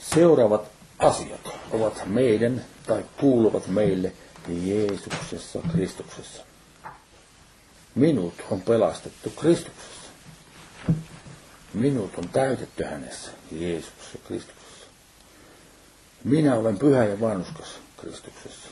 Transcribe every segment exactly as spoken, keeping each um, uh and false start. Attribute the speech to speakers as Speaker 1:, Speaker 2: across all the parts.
Speaker 1: Seuraavat asiat ovat meidän tai kuuluvat meille Jeesuksessa Kristuksessa. Minut on pelastettu Kristuksessa. Minut on täytetty hänessä Jeesuksessa Kristuksessa. Minä olen pyhä ja vanhurskas Kristuksessa.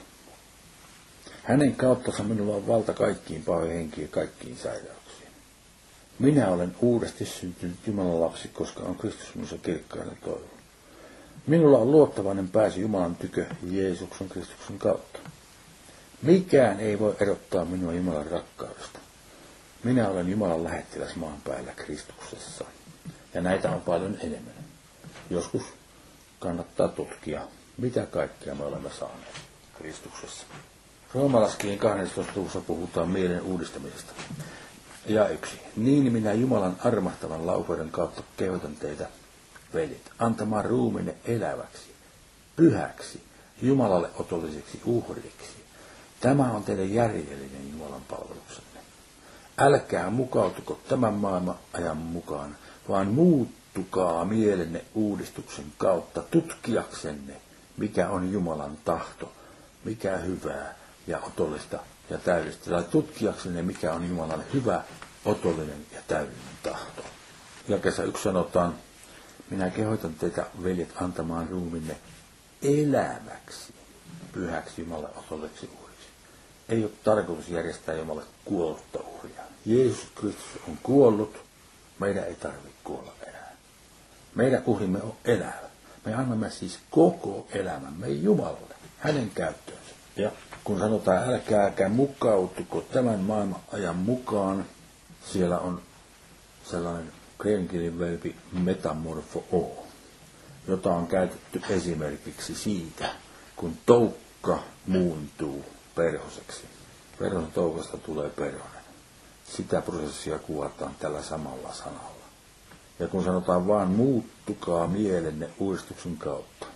Speaker 1: Hänen kauttansa minulla on valta kaikkiin pahoihin henkiin ja kaikkiin sairauksiin. Minä olen uudesti syntynyt Jumalan lapsi, koska on Kristus minussa kirkkaana toivon. Minulla on luottavainen pääsy Jumalan tykö Jeesuksen Kristuksen kautta. Mikään ei voi erottaa minua Jumalan rakkaudesta. Minä olen Jumalan lähettiläs maan päällä Kristuksessa. Ja näitä on paljon enemmän. Joskus kannattaa tutkia, mitä kaikkea me olemme saaneet Kristuksessa. Roomalaiskirjan kahdennessatoista luvussa puhutaan mielen uudistamisesta. Ja yksi. Niin minä Jumalan armahtavan laupeuden kautta kehotan teitä, veljet, antamaan ruumiinne eläväksi, pyhäksi, Jumalalle otolliseksi uhriksi. Tämä on teidän järjellinen Jumalan palveluksenne. Älkää mukautuko tämän maailman ajan mukaan, vaan muuttukaa mielenne uudistuksen kautta tutkiaksenne, mikä on Jumalan tahto, mikä hyvää ja otollista ja täydellistä. Tai tutkiaksenne, mikä on Jumalan hyvä, otollinen ja täydellinen tahto. Jakeessa yksi sanotaan, minä kehotan teitä, veljet, antamaan ruuminne eläväksi, pyhäksi Jumalan otolliseksi uhriksi. Ei ole tarkoitus järjestää Jumalle kuollutta uhria. Jeesus Kristus on kuollut, meidän ei tarvitse kuolla enää. Meidän uhrimme on elävä. Me annamme siis koko elämämme Jumalalle, hänen käyttöönsä. Ja kun sanotaan, älkääkä mukautuko tämän maailman ajan mukaan, siellä on sellainen kreikankielinen verbi metamorfo, jota on käytetty esimerkiksi siitä, kun toukka muuntuu perhoseksi. Perhosen toukasta tulee perhonen. Sitä prosessia kuvataan tällä samalla sanalla. Ja kun sanotaan vaan muuttukaa mielenne uudistuksen kautta,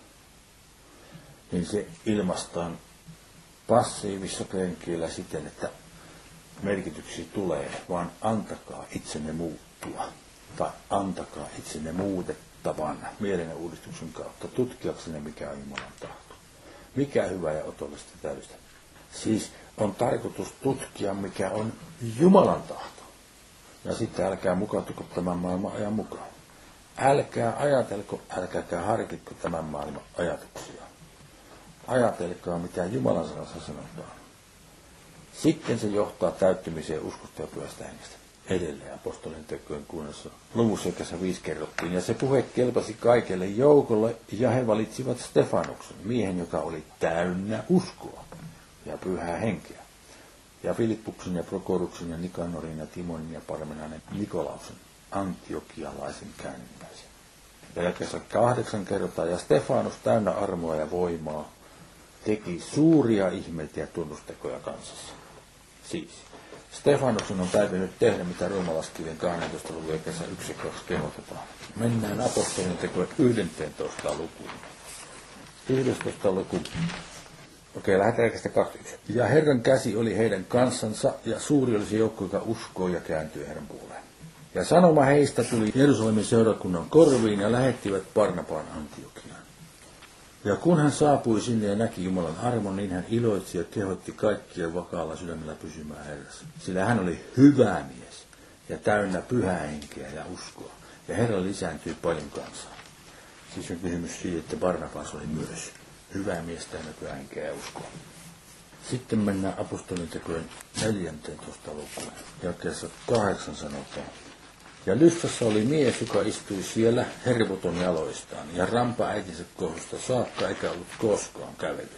Speaker 1: niin se ilmaistaan passiivissa kreikankielellä siten, että merkityksiä tulee, vaan antakaa itsenne muuttua. Tai antakaa itsenne muutettavan mielenne uudistuksen kautta, tutkiaksenne mikä on Jumalan tahto. Mikä hyvä ja otollista täydellistä. Siis on tarkoitus tutkia, mikä on Jumalan tahto. Ja sitten älkää mukautuko tämän maailman ajan mukaan. Älkää ajatelko, älkääkä harkitko tämän maailman ajatuksia. Ajatelkaa, mitä Jumalan sanassa sanotaan. Sitten se johtaa täyttymiseen uskosta ja pyhästä hengestä. Edelleen apostolien tekojen kunnassa luvussa jossa viisi kerrottiin. Ja se puhe kelpasi kaikelle joukolle, ja he valitsivat Stefanuksen, miehen, joka oli täynnä uskoa ja pyhää henkeä. Ja Filippuksen ja Prokoruksen ja Nikanorin ja Timonin ja Parmenanen Nikolausen, antiokialaisen käännynnäisen. Ja jakeessa kahdeksan kertaa, ja Stefanus täynnä armoa ja voimaa teki suuria ihmeitä ja tunnustekoja kansassa. Siis Stefanuksen on täytynyt tehdä, mitä roomalaiskirjan kahdennentoista luvun jakeessa yksi ja kaksi kehotetaan. Mennään apostolien tekojen yhdentoista lukuun. yhdestoista luku. Okei, lähdetään jakeesta kaksikymmentä. Ja Herran käsi oli heidän kanssansa, ja suuri oli se joukko, joka uskoi ja kääntyi Herran puoleen. Ja sanoma heistä tuli Jerusalemin seurakunnan korviin, ja lähettivät Barnabaan Antiokiaan. Ja kun hän saapui sinne ja näki Jumalan armon, niin hän iloitsi ja kehotti kaikkia vakaalla sydämellä pysymään Herrassa. Sillä hän oli hyvä mies ja täynnä pyhää henkeä ja uskoa. Ja Herra lisääntyi paljon kansaa. Siis on kysymys siitä, että Barnabas oli myös hyvä mies täynnä pyhää henkeä ja uskoa. Sitten mennään apostolien tekojen neljäntoista lukuun. Jakeessa kahdeksan sanotaan. Ja Lyssassa oli mies, joka istui siellä hervoton jaloistaan, ja rampa äitinsä kohdusta saakka eikä ollut koskaan kävellyt.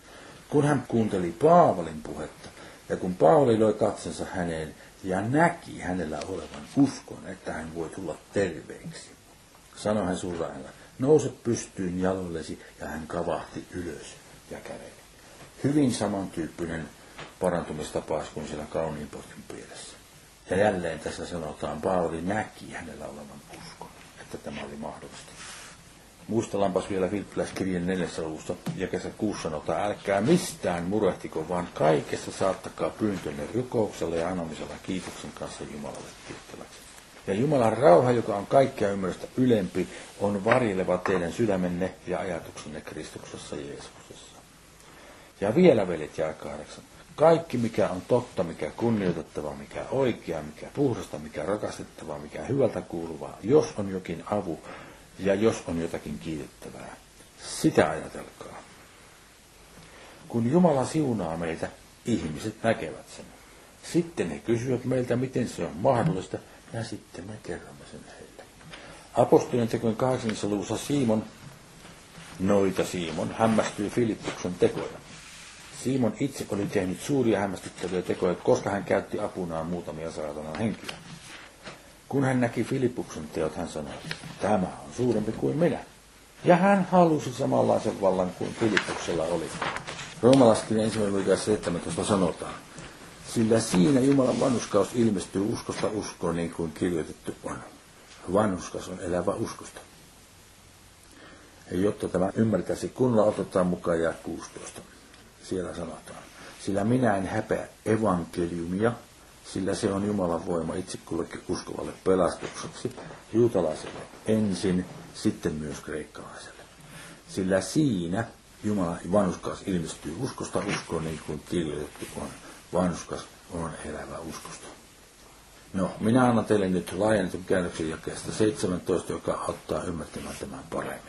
Speaker 1: Kun hän kuunteli Paavalin puhetta, ja kun Paavali loi katsensa häneen, ja näki hänellä olevan uskon, että hän voi tulla terveeksi, sanoi hän suuräänellä, nouse pystyyn jaloillesi, ja hän kavahti ylös ja käveli. Hyvin samantyyppinen parantumistapaus kuin siellä kauniin potkin pielessä. Ja jälleen tässä sanotaan, Paavali näki hänellä olevan uskon, että tämä oli mahdollista. Muistellaanpas vielä Filippiläiskirjan neljässä luvussa, jakeessa kuusi sanotaan, älkää mistään murehtiko, vaan kaikessa saattakaa pyyntönne rukouksella ja anomisella kiitoksen kanssa Jumalalle tiettäväksi. Ja Jumalan rauha, joka on kaikkea ymmärrystä ylempi, on varjeleva teidän sydämenne ja ajatuksenne Kristuksessa Jeesuksessa. Ja vielä veljet jae kahdeksan. Kaikki, mikä on totta, mikä kunnioitettavaa, mikä oikea, mikä puhdasta, mikä rakastettavaa, mikä hyvältä kuuluvaa, jos on jokin avu ja jos on jotakin kiitettävää, sitä ajatelkaa. Kun Jumala siunaa meitä, ihmiset näkevät sen. Sitten he kysyvät meiltä, miten se on mahdollista, ja sitten me kerromme sen heille. Apostolien tekojen kahdeksannessa luvussa Simon, noita Simon, hämmästyi Filippuksen tekoja. Simon itse oli tehnyt suuria hämmästyttäviä tekoja, koska hän käytti apunaan muutamia saatanan henkiä. Kun hän näki Filippuksen teot, hän sanoi, tämä on suurempi kuin minä. Ja hän halusi samanlaisen vallan kuin Filippuksella oli. Roomalaiskirjan ensimmäinen luku seitsemäntoista sanotaan, sillä siinä Jumalan vanhurskaus ilmestyy uskosta uskoon, niin kuin kirjoitettu on. Vanhurskas on elävä uskosta. Ja jotta tämä ymmärtäisi kunnolla, otetaan mukaan jae kuusitoista. Siellä sanotaan, sillä minä en häpeä evankeliumia, sillä se on Jumalan voima itse kullekin uskovalle pelastukseksi, juutalaiselle ensin, sitten myös kreikkalaiselle. Sillä siinä Jumalan vanhurskas ilmestyy uskosta uskoon, niin kuin kirjoitettu on. Vanhurskas on elävä uskosta. No, minä annan teille nyt laajennetun käännöksen jakeesta seitsemäntoista, joka auttaa ymmärtämään tämän paremmin.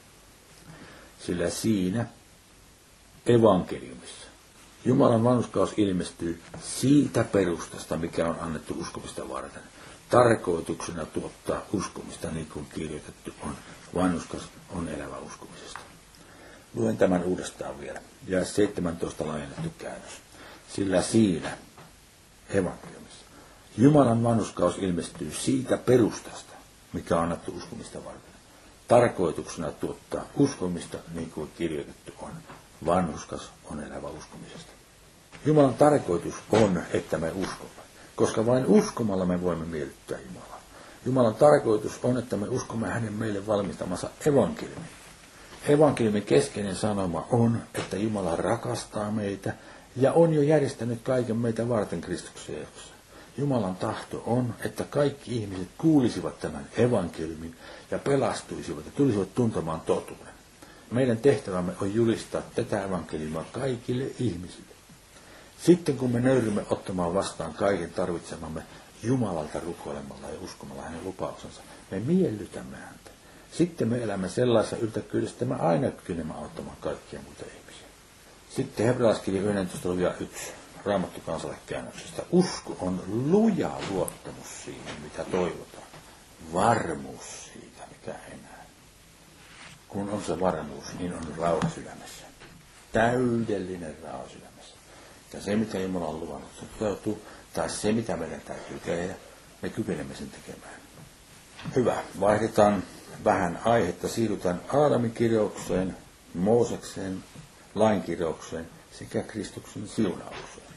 Speaker 1: Sillä siinä evankeliumissa Jumalan vanhurskaus ilmestyy siitä perustasta, mikä on annettu uskomista varten. Tarkoituksena tuottaa uskomista, niin kuin kirjoitettu on. Vanhurskas on elävä uskomisesta. Luen tämän uudestaan vielä. Ja seitsemäntoista laajennettu käännös. Sillä siinä evankeliumissa Jumalan vanhurskaus ilmestyy siitä perustasta, mikä on annettu uskomista varten. Tarkoituksena tuottaa uskomista, niin kuin kirjoitettu on. Vanhurskas on elävä uskomisesta. Jumalan tarkoitus on, että me uskomme, koska vain uskomalla me voimme miellyttää Jumalaa. Jumalan tarkoitus on, että me uskomme hänen meille valmistamansa evankeliumin. Evankeliumin keskeinen sanoma on, että Jumala rakastaa meitä ja on jo järjestänyt kaiken meitä varten Kristuksen Jeesuksessa. Jumalan tahto on, että kaikki ihmiset kuulisivat tämän evankeliumin ja pelastuisivat ja tulisivat tuntemaan totuuden. Meidän tehtävämme on julistaa tätä evankeliumia kaikille ihmisille. Sitten kun me nöyrymme ottamaan vastaan kaiken tarvitsemamme Jumalalta rukoilemalla ja uskomalla hänen lupauksensa, me miellytämme häntä. Sitten me elämme sellaisessa yltäkyydessä, että me aina kykenemme auttamaan kaikkia muita ihmisiä. Sitten Hebrealaiskirja yksitoista luvun yksi Raamattu kansalle käännöksestä. Usko on luja luottamus siihen, mitä toivotaan. Varmuus siitä, mikä ei näe. Kun on se varmuus, niin on rauha sydämessä. Täydellinen rauha sydämessä. Ja se, mitä Jumala on luvannut, se toteutuu, tai se, mitä meidän täytyy tehdä, me kykenemme sen tekemään. Hyvä. Vaihdetaan vähän aihetta. Siirrytään Aadamin kirjaukseen, Moosekseen, lainkirjaukseen sekä Kristuksen siunaukseen.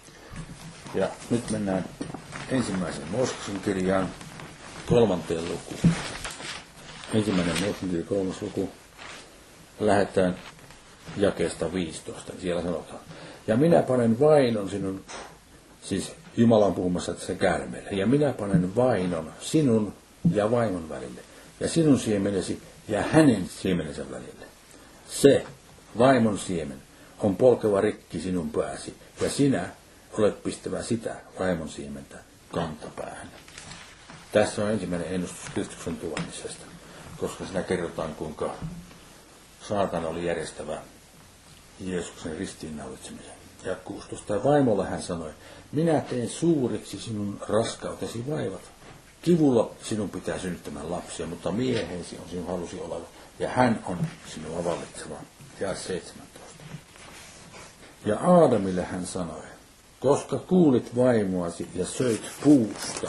Speaker 1: Ja nyt mennään ensimmäisen Mooseksen kirjaan, kolmanteen lukuun. Ensimmäinen Mooseksen kirja, kolmas luku. Lähdetään jakeesta viisitoista. Siellä sanotaan, ja minä panen vainon sinun, siis Jumala on puhumassa tässä käärmeelle, ja minä panen vainon sinun ja vaimon välille, ja sinun siemenesi ja hänen siemenensä välille. Se, vaimon siemen, on polkeva rikki sinun pääsi, ja sinä olet pistävä sitä vaimon siementä kantapäähän. Tässä on ensimmäinen ennustus Kristuksen tuomisesta, koska siinä kerrotaan, kuinka saatana oli järjestävä Jeesuksen ristiinnaulitsemisen. Ja kuusitoista. Ja vaimolle hän sanoi, minä teen suureksi sinun raskautesi vaivat. Kivulla sinun pitää synnyttämään lapsia, mutta miehesi on sinun halusi oleva, ja hän on sinua vallitseva. Ja seitsemäntoista. Ja Aadamille hän sanoi, koska kuulit vaimoasi ja söit puusta,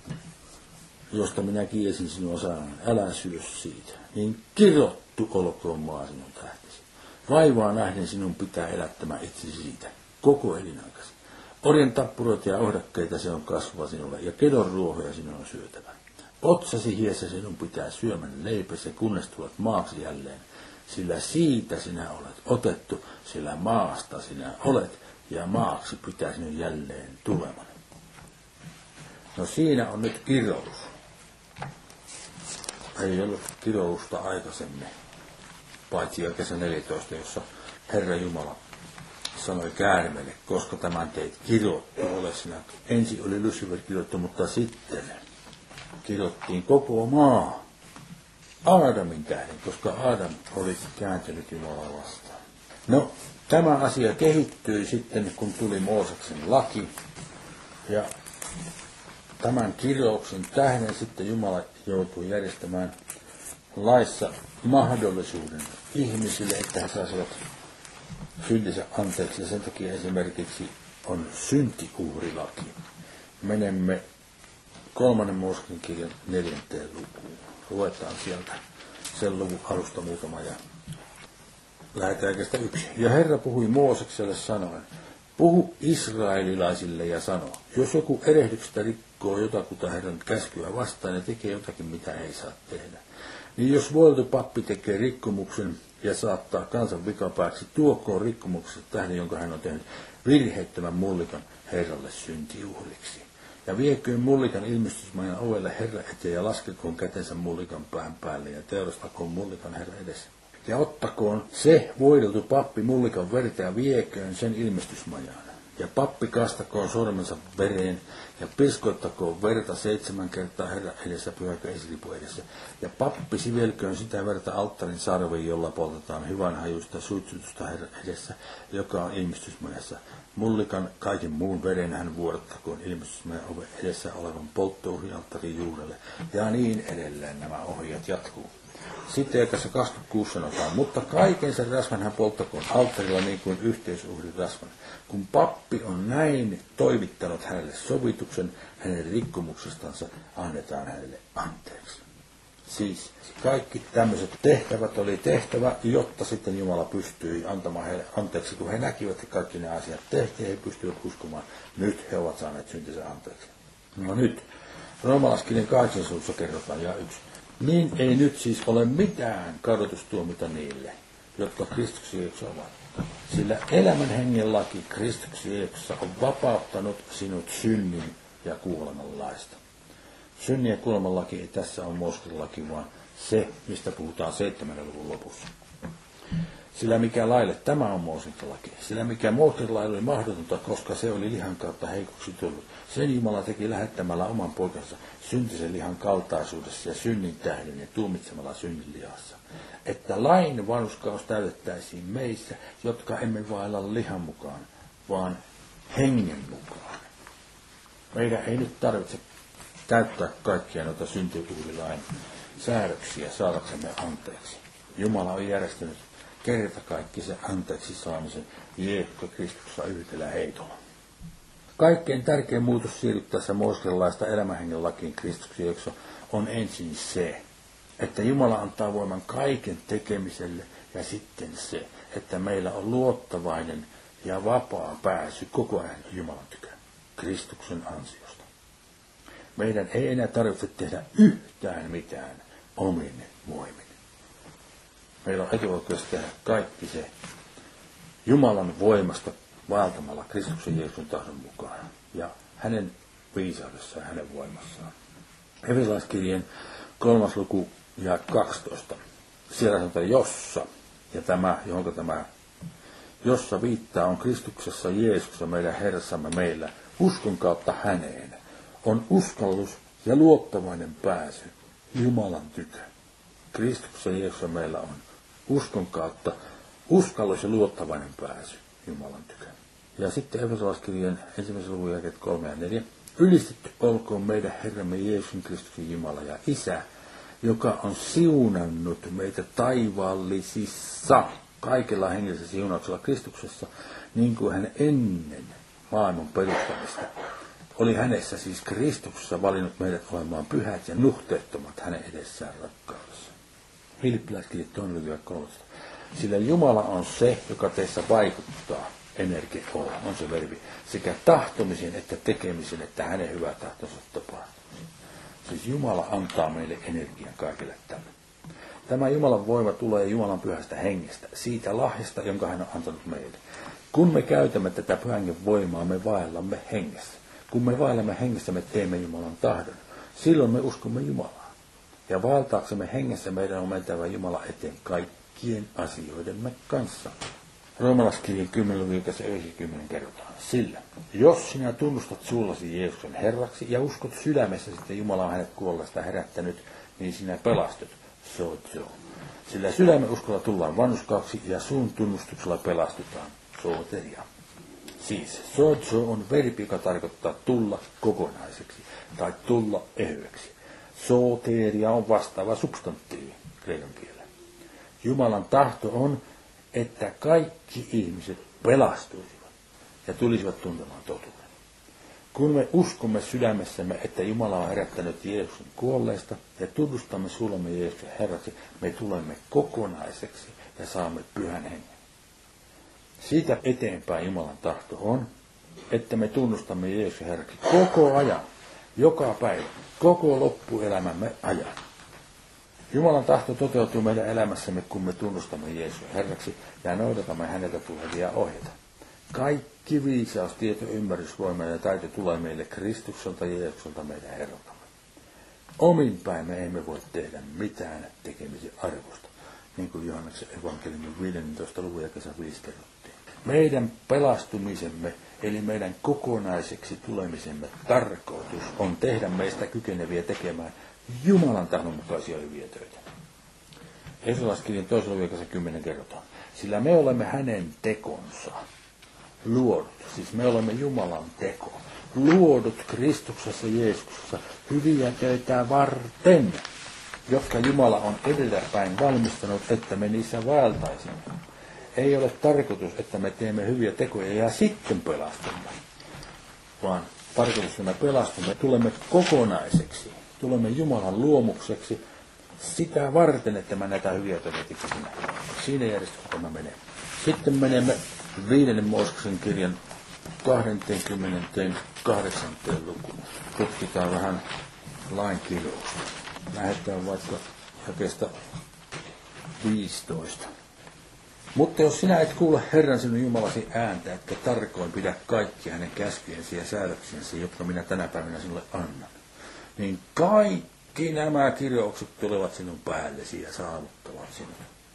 Speaker 1: josta minä kielsin sinua sanan, älä syö siitä, niin kirottu olkoon maa sinun tähtesi. Vaivaa nähden sinun pitää elättämään itsesi siitä, koko elinaikasi. Orjan tappuroita ja ohdakkeita se on kasvava sinulle, ja kedon ruohoja sinun on syötävä. Otsasi hiessä sinun pitää syömän leipäsi, kunnes tulet maaksi jälleen, sillä siitä sinä olet otettu, sillä maasta sinä olet, ja maaksi pitää sinun jälleen tuleman. No siinä on nyt kirous. Ei ollut kirousta aikaisemmin, paitsi jo kesä neljätoista, jossa Herra Jumala sanoi käärmeelle, koska tämän teit kirottu ole sinä. Ensin oli Lucifer kirottu, mutta sitten kirottiin koko maa Aadamin tähden, koska Aadam oli kääntynyt Jumalaa vastaan. No, tämä asia kehittyi sitten, kun tuli Mooseksen laki, ja tämän kirouksen tähden sitten Jumala joutui järjestämään laissa mahdollisuuden ihmisille, että he saisivat syntinsä anteeksi. Ja sen takia esimerkiksi on syntiuhrilaki. Menemme kolmannen Mooseksen kirjan neljänteen lukuun. Luetaan sieltä sen luvun alusta muutama ja lähdetään kestä yksi. Ja Herra puhui Moosekselle sanoen, puhu israelilaisille ja sano, jos joku erehdyksestä rikkoo jotakuta Herran käskyä vastaan ja tekee jotakin, mitä ei saa tehdä, niin jos voiltu pappi tekee rikkomuksen ja saattaa kansan vikapääksi, tuokoon rikkomuksesta tähden, jonka hän on tehnyt virheettömän mullikan Herralle syntiuhriksi. Ja vieköön mullikan ilmestysmajan ovelle Herra eteen ja laskekoon kätensä mullikan pään päälle ja teurastakoon mullikan Herra edessä. Ja ottakoon se voideltu pappi mullikan verta ja vieköön sen ilmestysmajaan. Ja pappi kastakoon sormensa vereen ja piskoittakoon verta seitsemän kertaa Herra edessä pyhäkö esilipu edessä. Ja pappi sivelköön sitä verta alttarin sarviin, jolla poltetaan hyvän hajusta suitsutusta Herra edessä, joka on ilmestysmajassa. Mullikan kaiken muun veren hän vuodattakoon ilmestysmajan oven edessä olevan polttouhrialttarin juurelle. Ja niin edelleen nämä ohjeet jatkuu. Sitten ekassa kaksikymmentäkuusi sanotaan, mutta kaiken sen rasvan hän polttakoon alttarilla niin kuin yhteisuhrin rasvan. Kun pappi on näin toimittanut hänelle sovituksen, hänen rikkomuksestansa annetaan hänelle anteeksi. Siis kaikki tämmöiset tehtävät oli tehtävä, jotta sitten Jumala pystyi antamaan heille anteeksi, kun he näkivät, että kaikki ne asiat tehtiin, he pystyivät uskomaan, nyt he ovat saaneet syntinsä anteeksi. No nyt, Roomalaiskirjan kahdeksannen kerrotaan ja yksi. Niin ei nyt siis ole mitään kadotustuomita niille, jotka Kristuksen Jeesuksessa ovat. Sillä elämän hengen laki Kristuksen Jeesuksessa on vapauttanut sinut synnin ja kuoleman laista. Synnin ja kuoleman laki ei tässä ole Mooseksen laki, vaan se, mistä puhutaan seitsemännen luvun lopussa. Sillä mikä laille, tämä on Mooseksen laki. Sillä mikä Mooseksen laille oli mahdotonta, koska se oli lihan kautta heikoksi tullut. Sen Jumala teki lähettämällä oman poikansa syntisen lihan kaltaisuudessa ja synnin tähden ja tuomitsemalla synnin lihassa. Että lain vanhurskaus täytettäisiin meissä, jotka emme vailla lihan mukaan, vaan hengen mukaan. Meidän ei nyt tarvitse täyttää kaikkia noita syntiuhrilain säädöksiä saadaksemme anteeksi. Jumala on järjestänyt kerta kaikki se anteeksi saamisen Jeesus Kristuksessa yhdellä heitolla. Kaikkein tärkein muutos siirryttäessä Mooseksen laista elämänhengen lakiin Kristuksen Jeesuksessa on ensin se, että Jumala antaa voiman kaiken tekemiselle ja sitten se, että meillä on luottavainen ja vapaa pääsy koko ajan Jumalan tykö Kristuksen ansiosta. Meidän ei enää tarvitse tehdä yhtään mitään omin voimin. Meillä on etuoikeus tehdä kaikki se Jumalan voimasta vaeltamalla Kristuksen Jeesuksen tahdon mukaan ja hänen viisaudessaan ja hänen voimassaan. Efesolaiskirjeen kolmas luku ja kaksitoista. Siellä sanotaan jossa, ja tämä, johonka tämä jossa viittaa on Kristuksessa Jeesuksessa meidän Herrassamme meillä, uskon kautta häneen, on uskallus ja luottavainen pääsy Jumalan tykö. Kristuksessa Jeesuksessa meillä on uskon kautta uskallus ja luottavainen pääsy Jumalan tykö. Ja sitten Efesolaiskirjeen ensimmäisen luvun jakeet kolme ja neljä. Ylistetty olkoon meidän Herramme Jeesuksen Kristuksen Jumala ja Isä, joka on siunannut meitä taivaallisissa kaikella hengellisellä siunauksella Kristuksessa, niin kuin hän ennen maailman perustamista oli hänessä, siis Kristuksessa, valinnut meidät olemaan pyhät ja nuhteettomat hänen edessään rakkaudessa. Filippiläiskirje toinen luku ja kolmetoista. Sillä Jumala on se, joka teissä vaikuttaa, energia on se verbi, sekä tahtomisen että tekemisen, että hänen hyvä tahtonsa tapahtuu. Siis Jumala antaa meille energian kaikille tälle. Tämä Jumalan voima tulee Jumalan pyhästä hengestä, siitä lahjasta, jonka hän on antanut meille. Kun me käytämme tätä pyhän voimaa, me vaellamme hengessä. Kun me vaellamme hengessä, me teemme Jumalan tahdon. Silloin me uskomme Jumalaa. Ja valtaaksemme hengessä meidän on mentävä Jumala eteen kaikkien asioidemme kanssa. Roomalaiskirjan kymmenen yhdeksänkymmentä kerrotaan. Sillä, jos sinä tunnustat suullasi Jeesuksen Herraksi ja uskot sydämessä, että Jumala on hänet kuolleesta herättänyt, niin sinä pelastut. Sozo. Sillä sydämen uskolla tullaan vanhuskaaksi ja suun tunnustuksella pelastutaan. Soteria. Siis sozo on verbi, joka tarkoittaa tulla kokonaiseksi tai tulla ehyeksi. Soteria on vastaava substantiivi kreikan kielellä. Jumalan tahto on, että kaikki ihmiset pelastuisivat ja tulisivat tuntemaan totuuden. Kun me uskomme sydämessämme, että Jumala on herättänyt Jeesuksen kuolleesta ja tunnustamme suullamme Jeesuksen Herraksi, me tulemme kokonaiseksi ja saamme pyhän hengen. Siitä eteenpäin Jumalan tahto on, että me tunnustamme Jeesuksen Herraksi koko ajan, joka päivä, koko loppuelämämme ajan. Jumalan tahto toteutuu meidän elämässämme, kun me tunnustamme Jeesuksen Herraksi ja noudatamme häneltä tulevia ohjeita. Kaikki viisaus, tieto, ymmärrys, voima ja taito tulee meille Kristukselta ja Jeesukselta meidän Herraltamme. Omin päin me emme voi tehdä mitään tekemisen arvosta, niin kuin Johanneksen evankeliumin viidentoista luvun ja kesä viisi kerrottiin. Meidän pelastumisemme, eli meidän kokonaiseksi tulemisemme tarkoitus on tehdä meistä kykeneviä tekemään Jumalan tahdon mukaisia hyviä töitä. Efesolaiskirjan toisella luvulla kymmenen kerrotaan. Sillä me olemme hänen tekonsa luodut, siis me olemme Jumalan teko, luodut Kristuksessa Jeesuksessa hyviä töitä varten, jotka Jumala on edelläpäin valmistanut, että me niissä vaeltaisimme. Ei ole tarkoitus, että me teemme hyviä tekoja ja sitten pelastumme, vaan tarkoitus, että me pelastumme, tulemme kokonaiseksi, tulemme Jumalan luomukseksi sitä varten, että me näitä hyviä töitä teemme. Siinä järjestyksessä tämä menee. Sitten menemme viidennen Mooseksen kirjan kaksikymmentäkahdeksan lukuun. Tutkitaan vähän lain kirousta. Lähdetään vaikka jakeesta viisitoista. Mutta jos sinä et kuule Herran sinun Jumalasi ääntä, että tarkoin pidä kaikkia hänen käskyjensä ja säädöksiensä, jotka minä tänä päivänä sinulle annan, niin kaikki nämä kirjoukset tulevat sinun päällesi ja saavuttavat sinut.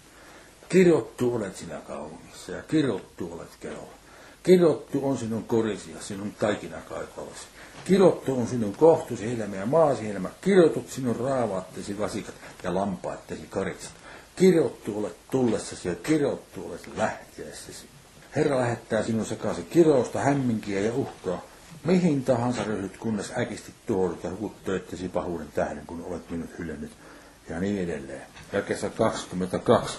Speaker 1: Kirjoittu olet sinä kaupungissa ja kirjoittu olet keolla. Kirjoittu on sinun korisi ja sinun taikinakaipalasi. Kirjoittu on sinun kohtusi helmä ja maasi helmä. Kirjoitut sinun raavaattesi vasikat ja lampaattesi karitset. Kirjoittu olet tullessasi ja kirjoittu olet lähteessäsi. Herra lähettää sinun sekaisin kirousta, hämminkiä ja uhkaa. Mihin tahansa ryhdyt, kunnes äkisti tuodut ja hukut töittesi pahuuden tähden, kun olet minut hylännyt. Ja niin edelleen. Jakeessa kaksikymmentäkaksi.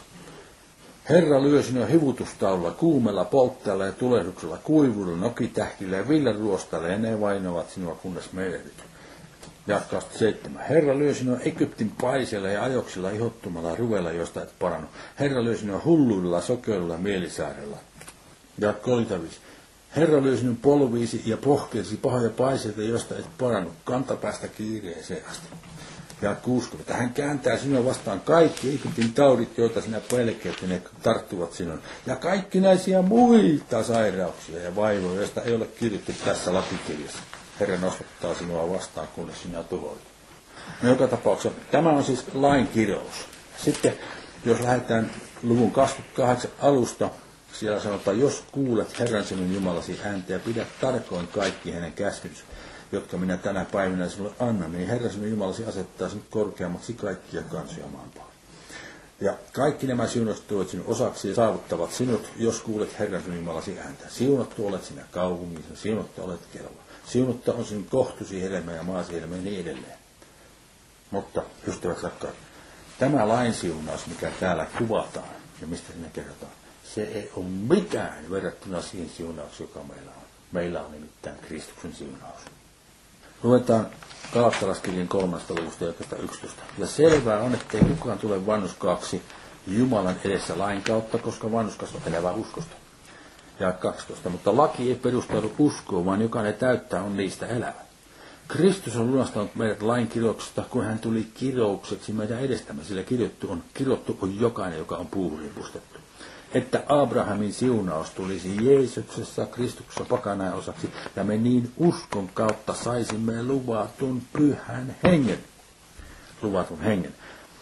Speaker 1: Herra lyö sinua hivutustaululla, kuumella polttajalla ja tulehduksella, kuivuudella, nokitähkillä ja villanruostalla, ja ne vainovat sinua, kunnes menehdyt. Ja kaksikymmentäseitsemän. Herra lyö sinua Egyptin paisella ja ajoksilla, ihottumalla ruvella, josta et parannu. Herra lyö sinua hulluilla, sokeudella ja mielisairella. Ja kolmekymmentäviisi. Herra lyö sinun polviisi ja pohkeesi pahoja paiseita, josta et parannu, kantapäästä kiireeseen asti. Ja kuusikymmentä. Hän kääntää sinua vastaan kaikki Egyptin taudit, joita sinä pelkeät, ja ne tarttuvat sinun. Ja kaikki näisiä muita sairauksia ja vaivoja, joista ei ole kirjoitettu tässä lakikirjassa. Herra nostattaa sinua vastaan, kunnes sinä tuhoit. No, joka tapauksessa tämä on siis lain kirous. Sitten jos lähdetään luvun kaksikymmentäkahdeksan alusta, siellä sanotaan, jos kuulet Herran sinun Jumalasi ääntä ja pidät tarkoin kaikki hänen käskynsä, jotka minä tänä päivänä sinulle annan, niin Herra sinun Jumalasi asettaa sinut korkeammaksi kaikkia kansoja maan päällä. Ja kaikki nämä siunat tuovat sinun osaksi ja saavuttavat sinut, jos kuulet Herran sinun Jumalasi ääntä. Siunattu olet sinä kaupungissa, siunattu olet kello. Siunattu on sinun kohtusi helmä ja maasi helmä ja niin edelleen. Mutta, ystävät rakkaat, tämä lainsiunaus, mikä täällä kuvataan ja mistä sinne kerrotaan, se ei ole mitään verrattuna siihen siunaukseen, joka meillä on. Meillä on nimittäin Kristuksen siunaus. Luetaan Galaattalaiskirjan kolmannesta luvusta jakeesta yksitoista. Ja selvää on, ettei kukaan tule vanhuskaaksi Jumalan edessä lain kautta, koska vanhuskas on elävä uskosta. Ja kaksitoista. Mutta laki ei perustaudu uskoon, vaan jokainen täyttää on niistä elävä. Kristus on lunastanut meidät lain kirouksesta, kun hän tuli kiroukseksi meidän edestämme. Sillä kirjoittu on, kirjoittu on jokainen, joka on puuhun ripustettu. Että Abrahamin siunaus tulisi Jeesuksessa, Kristuksessa pakanain osaksi, ja me niin uskon kautta saisimme luvatun pyhän hengen. Luvatun hengen.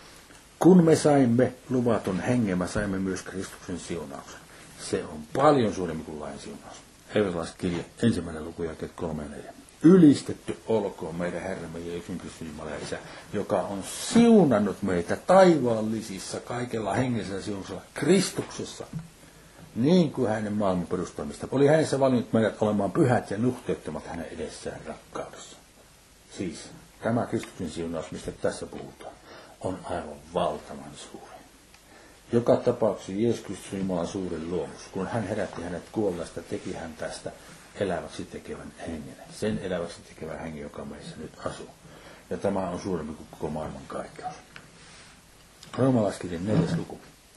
Speaker 1: Kun me saimme luvatun hengen, me saimme myös Kristuksen siunauksen. Se on paljon suurempi kuin lain siunaus. Hebrealaiskirje, ensimmäinen luku, jakeet kolme ja neljä. Ylistetty olkoon meidän Herramme Jeesuksen Kristus Jumala ja Isä, joka on siunannut meitä taivaallisissa kaikella hengellisellä siunauksella Kristuksessa, niin kuin hänen maailman perustamista. Oli hänessä valinnut meidät olemaan pyhät ja nuhteettomat hänen edessään rakkaudessa. Siis tämä Kristuksen siunaus, mistä tässä puhutaan, on aivan valtavan suuri. Joka tapauksessa Jeesus Kristus on Jumalan suurin luomus. Kun hän herätti hänet kuolleesta, teki hän tästä eläväksi tekevän hengen. Sen eläväksi tekevän hengen, joka meissä nyt asuu. Ja tämä on suurempi kuin koko maailman kaikkeus. Roomalaiskirjan neljäs luku.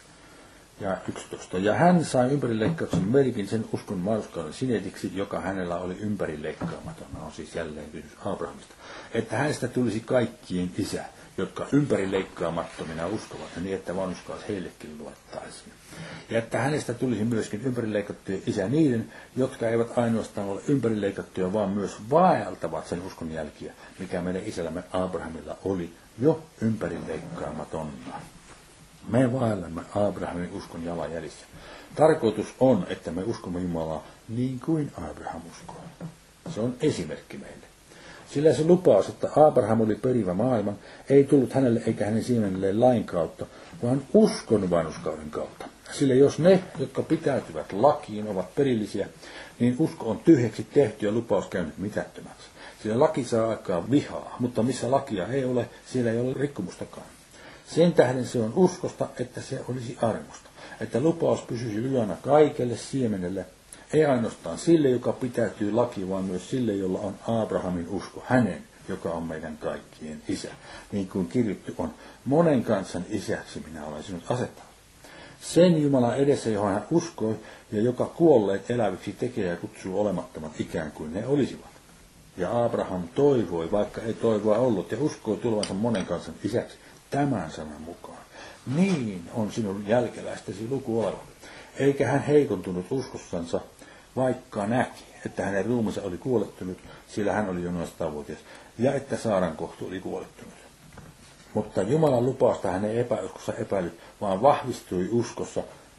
Speaker 1: Ja yksitoista. Ja hän sai ympärileikkauksen merkin sen uskon maailmankauden sinetiksi, joka hänellä oli ympärileikkaamaton. On siis jälleen kysymys Abrahamista. Että hänestä tulisi kaikkien isä, jotka ympärileikkaamattomina uskovat, ja niin, että vanhuskaus heillekin luettaisiin. Ja että hänestä tulisi myöskin ympärileikattuja isä niiden, jotka eivät ainoastaan ole ympärileikattuja, vaan myös vaeltavat sen uskon jälkiä, mikä meidän isällämme Abrahamilla oli jo ympärileikkaamattonna. Me vaellamme Abrahamin uskon jalanjäljissä. Tarkoitus on, että me uskomme Jumalaa niin kuin Abraham uskoo. Se on esimerkki meille. Sillä se lupaus, että Abraham oli perivä maailman, ei tullut hänelle eikä hänen siemenelleen lain kautta, vaan uskon vanhuskauden kautta. Sillä jos ne, jotka pitäytyvät lakiin, ovat perillisiä, niin usko on tyhjäksi tehty ja lupaus käynyt mitättömäksi. Sillä laki saa aikaan vihaa, mutta missä lakia ei ole, siellä ei ole rikkomustakaan. Sen tähden se on uskosta, että se olisi armosta, että lupaus pysyisi lyönä kaikelle siemenelle, ei ainoastaan sille, joka pitäytyy lakiin, vaan myös sille, jolla on Abrahamin usko, hänen, joka on meidän kaikkien isä. Niin kuin kirjoittu on, monen kansan isäksi minä olen sinut asettanut. Sen Jumalan edessä, johon hän uskoi, ja joka kuolleet eläviksi tekee ja kutsuu olemattomat ikään kuin ne olisivat. Ja Abraham toivoi, vaikka ei toivoa ollut, ja uskoi tulevansa monen kansan isäksi, tämän sanan mukaan. Niin on sinun jälkeläistesi luku oleva. Eikä hän heikontunut uskossansa, vaikka näki, että hänen ruumiinsa oli kuolettunut, sillä hän oli jo noin satavuotias, ja että Saaran kohtu oli kuolettunut. Mutta Jumalan lupausta hän ei epäuskossa epäillyt, vaan vahvistui uskossa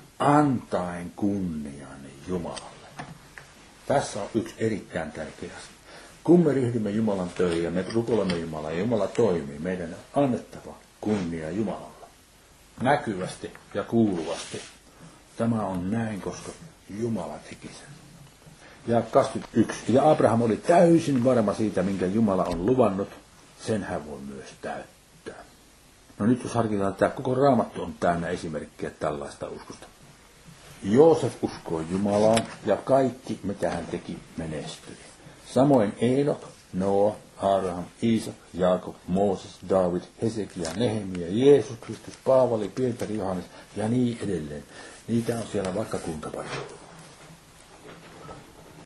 Speaker 1: antaen kunnian Jumalalle. Tässä on yksi erittäin tärkeä asia. Kun me ryhdymme Jumalan töihin ja me rukoilemme Jumalaa ja Jumala toimii, meidän on annettava kunnia Jumalalle. Näkyvästi ja kuuluvasti. Tämä on näin, koska Jumala teki sen. Ja kaksikymmentäyksi. Ja Abraham oli täysin varma siitä, minkä Jumala on luvannut, sen hän voi myös täyttää. No nyt jos harkitaan, että tämä koko Raamattu on täynnä esimerkkiä tällaista uskosta. Joosef uskoi Jumalaan ja kaikki, mitä hän teki, menestyi. Samoin Eenok, Noa, Abraham, Iisak, Jaakob, Mooses, David, Hesekia, Nehemia, Jeesus Kristus, Paavali, Pietari, Johannes ja niin edelleen. Niitä on siellä vaikka kuinka paljon.